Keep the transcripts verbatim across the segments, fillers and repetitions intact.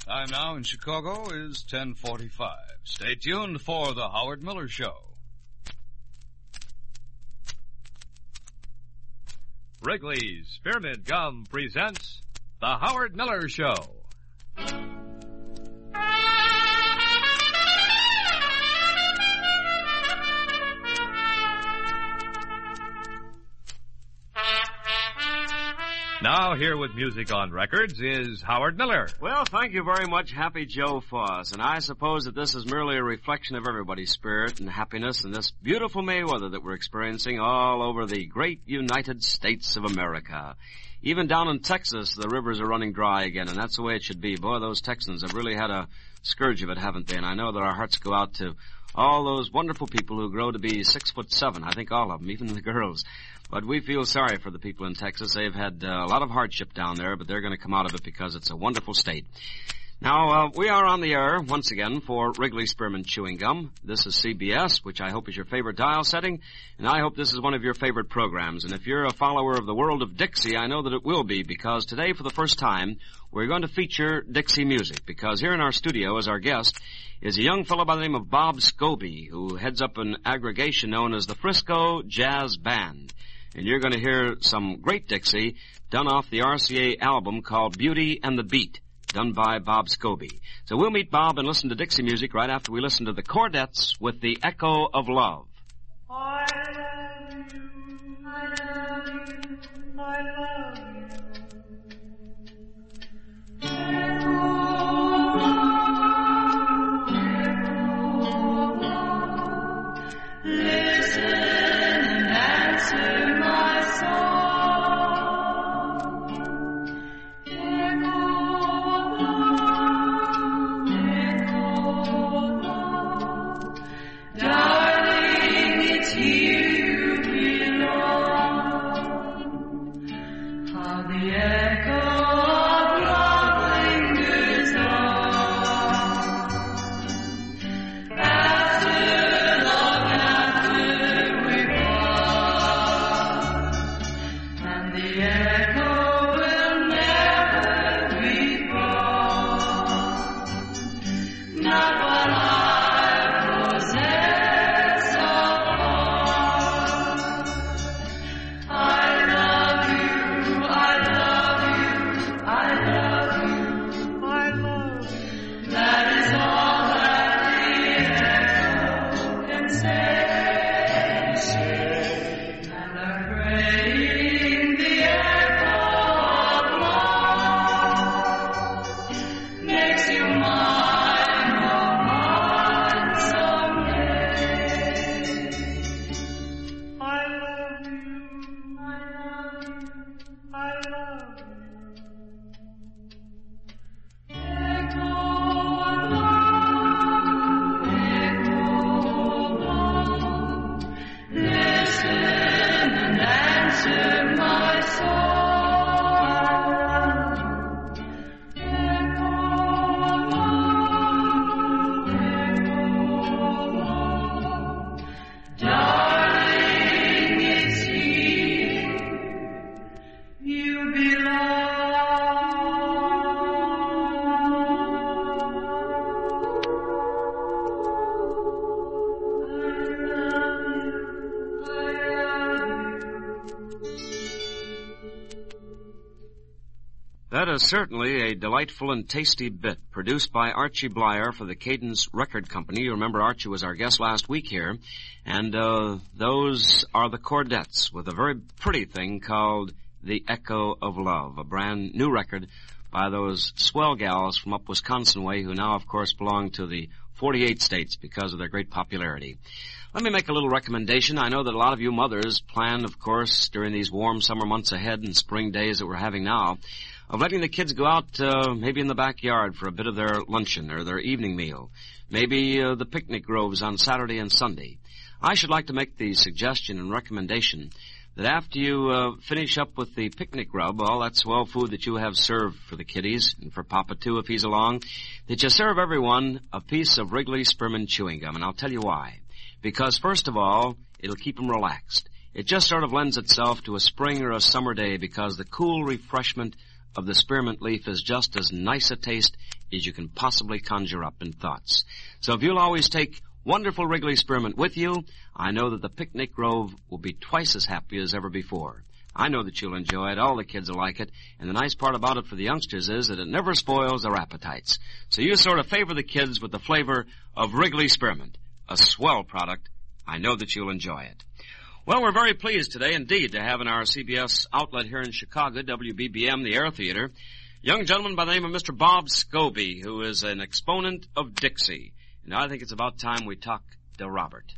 Time now in Chicago is ten forty-five. Stay tuned for The Howard Miller Show. Wrigley's Spearmint Gum presents The Howard Miller Show. Now, here with music on records is Howard Miller. Well, thank you very much, Happy Joe Foss. And I suppose that this is merely a reflection of everybody's spirit and happiness in this beautiful May weather that we're experiencing all over the great United States of America. Even down in Texas, the rivers are running dry again, and that's the way it should be. Boy, those Texans have really had a scourge of it, haven't they? And I know that our hearts go out to all those wonderful people who grow to be six foot seven. I think all of them, even the girls. But we feel sorry for the people in Texas. They've had uh, a lot of hardship down there, but they're going to come out of it because it's a wonderful state. Now, uh, we are on the air once again for Wrigley Spearmint Chewing Gum. This is C B S, which I hope is your favorite dial setting, and I hope this is one of your favorite programs. And if you're a follower of the world of Dixie, I know that it will be, because today, for the first time, we're going to feature Dixie music, because here in our studio as our guest is a young fellow by the name of Bob Scobie, who heads up an aggregation known as the Frisco Jazz Band. And you're going to hear some great Dixie done off the R C A album called Beauty and the Beat, done by Bob Scobie. So we'll meet Bob and listen to Dixie music right after we listen to the Chordettes with The Echo of Love. I love you, I love you, I love you. Echo of love, echo of love. Listen and answer my song. That is certainly a delightful and tasty bit produced by Archie Blyer for the Cadence Record Company. You remember Archie was our guest last week here. And uh, those are the Chordettes with a very pretty thing called The Echo of Love, a brand new record by those swell gals from up Wisconsin way who now, of course, belong to the forty-eight states because of their great popularity. Let me make a little recommendation. I know that a lot of you mothers plan, of course, during these warm summer months ahead and spring days that we're having now, of letting the kids go out uh, maybe in the backyard for a bit of their luncheon or their evening meal, maybe uh, the picnic groves on Saturday and Sunday. I should like to make the suggestion and recommendation that after you uh, finish up with the picnic grub, all that swell food that you have served for the kiddies, and for Papa too if he's along, that you serve everyone a piece of Wrigley Spearmint Chewing Gum, and I'll tell you why. Because, first of all, it'll keep them relaxed. It just sort of lends itself to a spring or a summer day because the cool refreshment of the spearmint leaf is just as nice a taste as you can possibly conjure up in thoughts. So if you'll always take wonderful Wrigley Spearmint with you, I know that the Picnic Grove will be twice as happy as ever before. I know that you'll enjoy it. All the kids will like it. And the nice part about it for the youngsters is that it never spoils their appetites. So you sort of favor the kids with the flavor of Wrigley Spearmint. A swell product. I know that you'll enjoy it. Well, we're very pleased today indeed to have in our C B S outlet here in Chicago, W B B M, the Air Theater, a young gentleman by the name of Mister Bob Scobie, who is an exponent of Dixie. And I think it's about time we talk to Robert.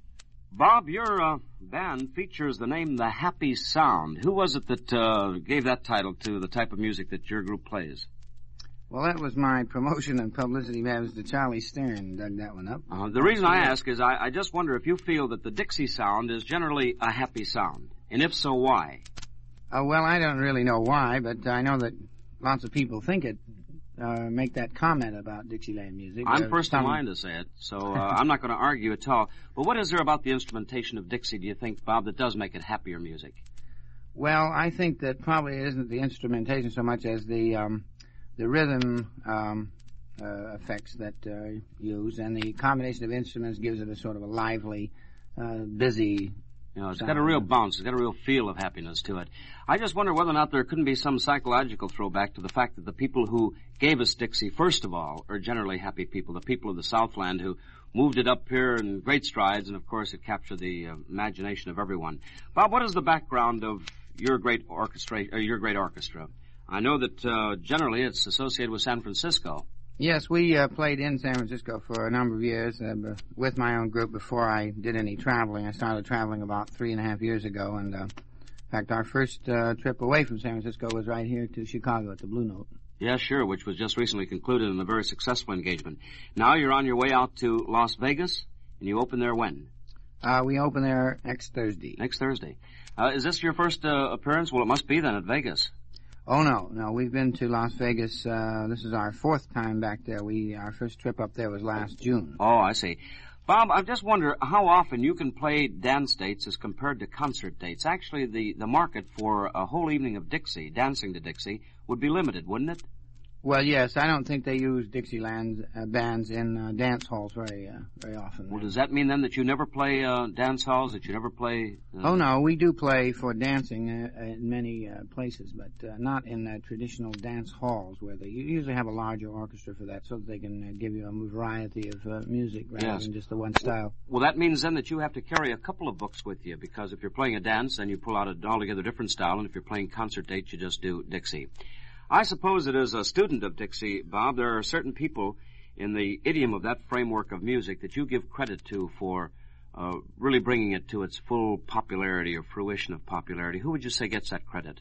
Bob, your uh, band features the name The Happy Sound. Who was it that uh, gave that title to the type of music that your group plays? Well, that was my promotion and publicity man, Mister Charlie Stern, dug that one up. Uh, the reason I ask is I, I just wonder if you feel that the Dixie sound is generally a happy sound. And if so, why? Uh, well, I don't really know why, but I know that lots of people think it, uh, make that comment about Dixieland music. I'm uh, first some... in line to say it, so uh, I'm not going to argue at all. But what is there about the instrumentation of Dixie, do you think, Bob, that does make it happier music? Well, I think that probably it isn't the instrumentation so much as the um, the rhythm um, uh, effects that uh, use, and the combination of instruments gives it a sort of a lively, uh, busy. You know, it's sound. got a real bounce. It's got a real feel of happiness to it. I just wonder whether or not there couldn't be some psychological throwback to the fact that the people who gave us Dixie, first of all, are generally happy people, the people of the Southland who moved it up here in great strides, and of course it captured the uh, imagination of everyone. Bob, what is the background of your great orchestra? Or your great orchestra? I know that uh, generally it's associated with San Francisco. Yes, we uh, played in San Francisco for a number of years uh, b- with my own group before I did any traveling. I started traveling about three and a half years ago, and uh, in fact, our first uh, trip away from San Francisco was right here to Chicago at the Blue Note. Yeah, sure, which was just recently concluded in a very successful engagement. Now you're on your way out to Las Vegas, and you open there when? Uh, we open there next Thursday. Next Thursday. Uh, is this your first uh, appearance? Well, it must be then at Vegas. Oh, no, no, we've been to Las Vegas, uh, this is our fourth time back there. We, our first trip up there was last June. Oh, I see. Bob, I just wonder how often you can play dance dates as compared to concert dates. Actually, the, the market for a whole evening of Dixie, dancing to Dixie, would be limited, wouldn't it? Well, yes, I don't think they use Dixieland uh, bands in uh, dance halls very uh, very often. Well, does that mean then that you never play uh, dance halls, that you never play... Uh... Oh, no, we do play for dancing uh, in many uh, places, but uh, not in uh, traditional dance halls where they usually have a larger orchestra for that so that they can uh, give you a variety of uh, music rather yes. than just the one style. Well, that means then that you have to carry a couple of books with you, because if you're playing a dance, then you pull out an altogether different style, and if you're playing concert dates, you just do Dixie. I suppose that as a student of Dixie, Bob, there are certain people in the idiom of that framework of music that you give credit to for uh, really bringing it to its full popularity or fruition of popularity. Who would you say gets that credit?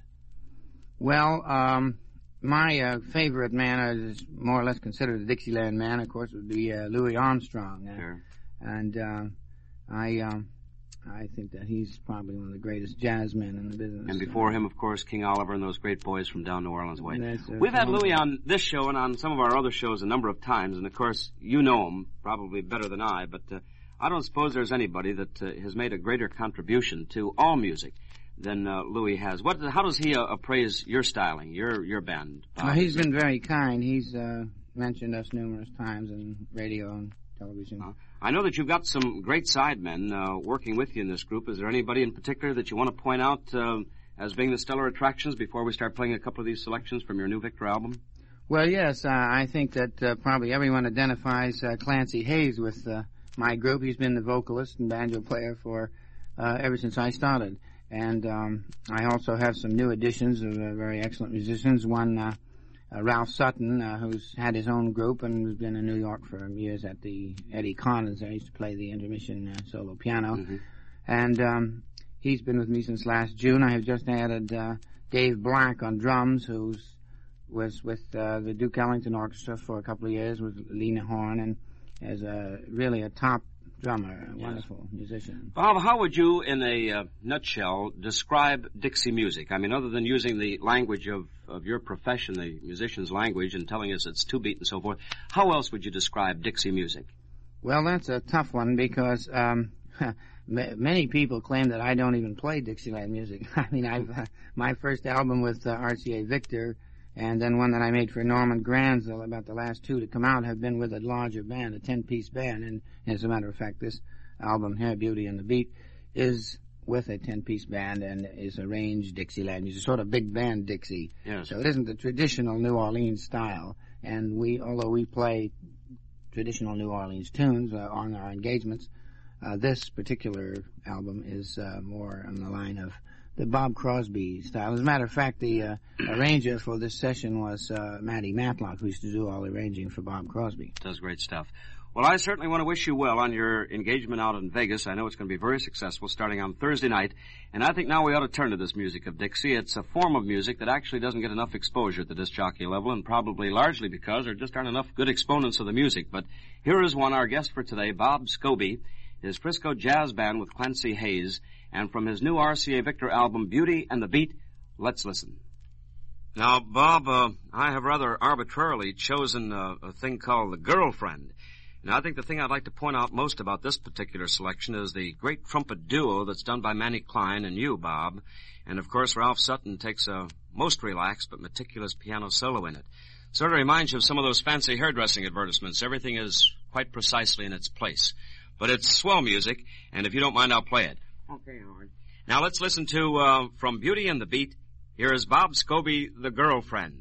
Well, um, my uh, favorite man is more or less considered a Dixieland man, of course, would be uh, Louis Armstrong. Uh, sure. And uh, I... Um, I think that he's probably one of the greatest jazz men in the business. And before him, of course, King Oliver and those great boys from down New Orleans way. That's, uh, We've had Louis on this show and on some of our other shows a number of times, and of course, you know him probably better than I, but uh, I don't suppose there's anybody that uh, has made a greater contribution to all music than uh, Louis has. What? How does he uh, appraise your styling, your your band? Well, he's been very kind. He's uh, mentioned us numerous times in radio and television. Uh, I know that you've got some great sidemen uh, working with you in this group. Is there anybody in particular that you want to point out uh, as being the stellar attractions before we start playing a couple of these selections from your new Victor album? Well, yes, uh, I think that uh, probably everyone identifies uh, Clancy Hayes with uh, my group. He's been the vocalist and banjo player for uh, ever since I started. And um, I also have some new additions of uh, very excellent musicians. One, uh, Uh, Ralph Sutton, uh, who's had his own group and has been in New York for years at the Eddie Collins. I used to play the intermission uh, solo piano. Mm-hmm. And um, he's been with me since last June. I have just added uh, Dave Black on drums, who was with uh, the Duke Ellington Orchestra for a couple of years with Lena Horne, and is a, really a top drummer, a yes. wonderful musician. Bob, how would you, in a uh, nutshell, describe Dixie music? I mean, other than using the language of, of your profession, the musician's language, and telling us it's two-beat and so forth, how else would you describe Dixie music? Well, that's a tough one because um, many people claim that I don't even play Dixieland music. I mean, I've uh, my first album with uh, R C A Victor And then one that I made for Norman Granzel, about the last two to come out, have been with a larger band, a ten-piece band. And as a matter of fact, this album here, Beauty and the Beat, is with a ten-piece band and is arranged Dixieland music, sort of big band Dixie. Yes. So it isn't the traditional New Orleans style. And we, although we play traditional New Orleans tunes uh, on our engagements, uh, this particular album is uh, more on the line of the Bob Crosby style. As a matter of fact, the uh, arranger for this session was uh, Matty Matlock, who used to do all the arranging for Bob Crosby. Does great stuff. Well, I certainly want to wish you well on your engagement out in Vegas. I know it's going to be very successful starting on Thursday night. And I think now we ought to turn to this music of Dixie. It's a form of music that actually doesn't get enough exposure at the disc jockey level, and probably largely because there just aren't enough good exponents of the music. But here is one, our guest for today, Bob Scobie, his Frisco Jazz Band with Clancy Hayes, and from his new R C A Victor album, Beauty and the Beat, let's listen. Now, Bob, uh, I have rather arbitrarily chosen a, a thing called The Girlfriend. Now, I think the thing I'd like to point out most about this particular selection is the great trumpet duo that's done by Manny Klein and you, Bob. And, of course, Ralph Sutton takes a most relaxed but meticulous piano solo in it. Sort of reminds you of some of those fancy hairdressing advertisements. Everything is quite precisely in its place. But it's swell music, and if you don't mind, I'll play it. Okay, Howard. Now, let's listen to, uh, from Beauty and the Beat, here is Bob Scobie, The Girlfriend.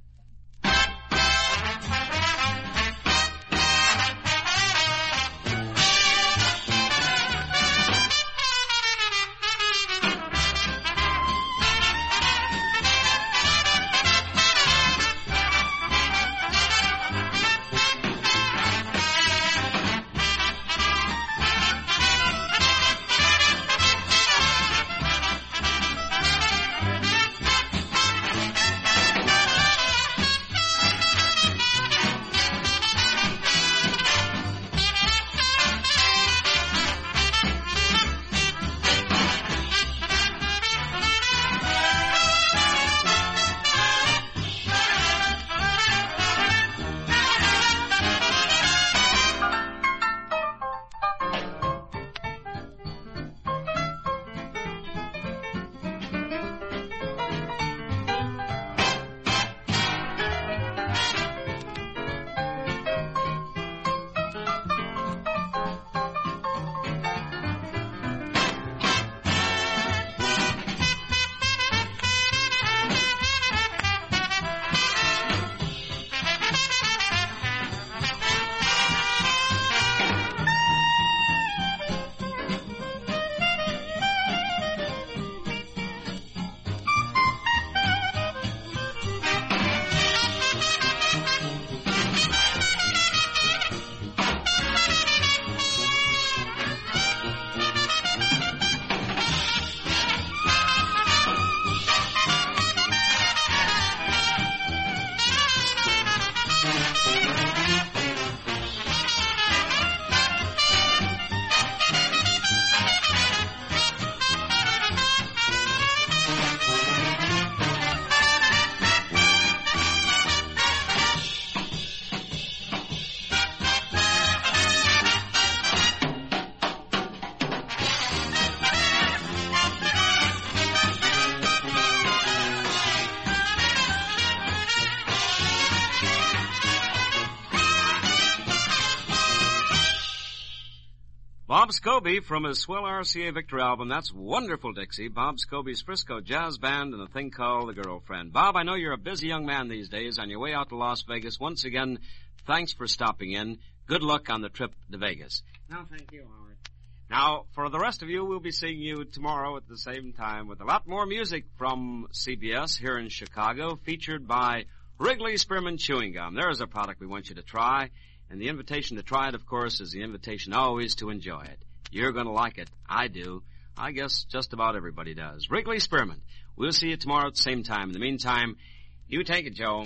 Bob Scobie from his swell R C A Victor album. That's wonderful, Dixie. Bob Scobie's Frisco Jazz Band and a thing called The Girlfriend. Bob, I know you're a busy young man these days on your way out to Las Vegas. Once again, thanks for stopping in. Good luck on the trip to Vegas. No, thank you, Howard. Now, for the rest of you, we'll be seeing you tomorrow at the same time with a lot more music from C B S here in Chicago, featured by Wrigley Spearmint Chewing Gum. There is a product we want you to try. And the invitation to try it, of course, is the invitation always to enjoy it. You're going to like it. I do. I guess just about everybody does. Wrigley Spearmint. We'll see you tomorrow at the same time. In the meantime, you take it, Joe.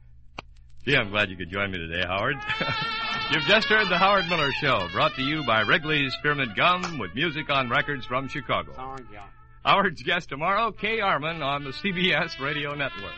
Gee, I'm glad you could join me today, Howard. You've just heard the Howard Miller Show, brought to you by Wrigley's Spearmint Gum with music on records from Chicago. Sorry, Joe. Howard's guest tomorrow, Kay Arman on the C B S Radio Network.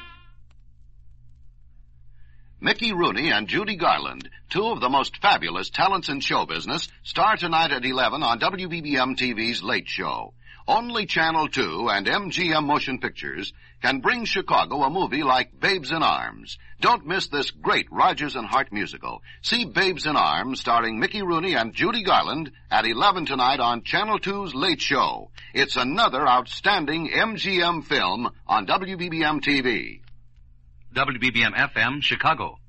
Mickey Rooney and Judy Garland, two of the most fabulous talents in show business, star tonight at eleven on W B B M T V's Late Show. only Channel two and M G M Motion Pictures can bring Chicago a movie like Babes in Arms. Don't miss this great Rodgers and Hart musical. See Babes in Arms starring Mickey Rooney and Judy Garland at eleven tonight on Channel two's Late Show. It's another outstanding M G M film on W B B M T V. W B B M F M, Chicago.